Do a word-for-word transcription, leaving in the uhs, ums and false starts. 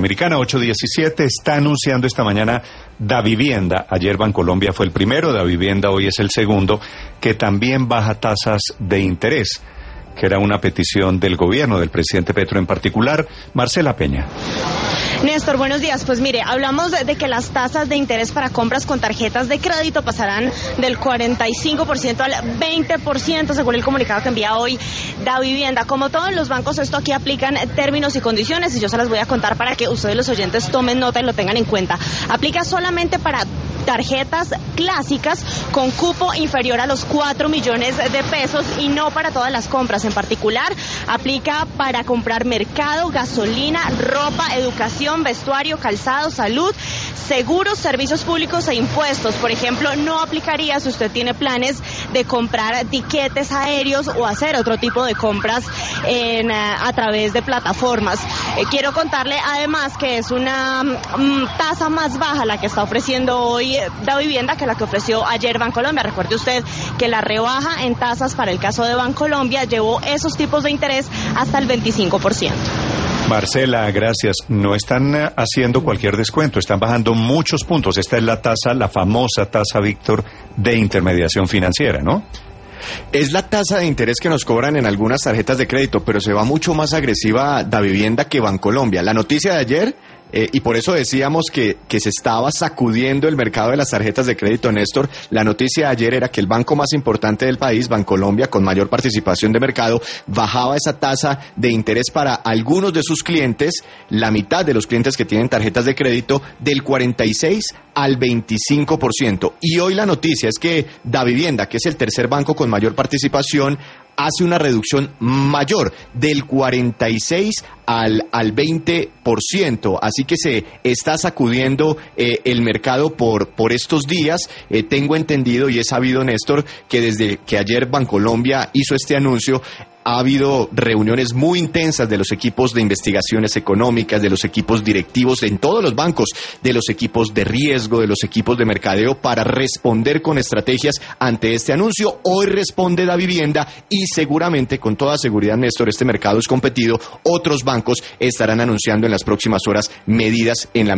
Americana ocho diecisiete está anunciando esta mañana Davivienda. Ayer Bancolombia fue el primero, Davivienda hoy es el segundo, que también baja tasas de interés, que era una petición del gobierno, del presidente Petro en particular. Marcela Peña. Néstor, buenos días. Pues mire, hablamos de, de que las tasas de interés para compras con tarjetas de crédito pasarán del cuarenta y cinco por ciento al veinte por ciento, según el comunicado que envía hoy Davivienda. Como todos los bancos, esto aquí aplican términos y condiciones, y yo se las voy a contar para que ustedes, los oyentes, tomen nota y lo tengan en cuenta. Aplica solamente para tarjetas clásicas con cupo inferior a los cuatro millones de pesos y no para todas las compras. En particular, aplica para comprar mercado, gasolina, ropa, educación, vestuario, calzado, salud, seguros, servicios públicos e impuestos. Por ejemplo, no aplicaría si usted tiene planes de comprar tiquetes aéreos o hacer otro tipo de compras en, a través de plataformas. Eh, quiero contarle además que es una um, tasa más baja la que está ofreciendo hoy Davivienda que la que ofreció ayer Bancolombia. Recuerde usted que la rebaja en tasas para el caso de Bancolombia llevó esos tipos de interés hasta el veinticinco por ciento. Marcela, gracias. No están haciendo cualquier descuento, están bajando muchos puntos. Esta es la tasa, la famosa tasa, Víctor, de intermediación financiera, ¿no? Es la tasa de interés que nos cobran en algunas tarjetas de crédito, pero se va mucho más agresiva Davivienda que Bancolombia. La noticia de ayer, eh, y por eso decíamos que, que se estaba sacudiendo el mercado de las tarjetas de crédito, Néstor, la noticia de ayer era que el banco más importante del país, Bancolombia, con mayor participación de mercado, bajaba esa tasa de interés para algunos de sus clientes, la mitad de los clientes que tienen tarjetas de crédito, del cuarenta y seis al veinticinco por ciento. Y hoy la noticia es que Davivienda, que es el tercer banco con mayor participación, hace una reducción mayor del cuarenta y seis al, al veinte por ciento, así que se está sacudiendo eh, el mercado por, por estos días. Eh, tengo entendido y he sabido, Néstor, que desde que ayer Bancolombia hizo este anuncio, ha habido reuniones muy intensas de los equipos de investigaciones económicas, de los equipos directivos en todos los bancos, de los equipos de riesgo, de los equipos de mercadeo, para responder con estrategias ante este anuncio. Hoy responde Davivienda y seguramente, con toda seguridad, Néstor, este mercado es competido. Otros bancos estarán anunciando en las próximas horas medidas en la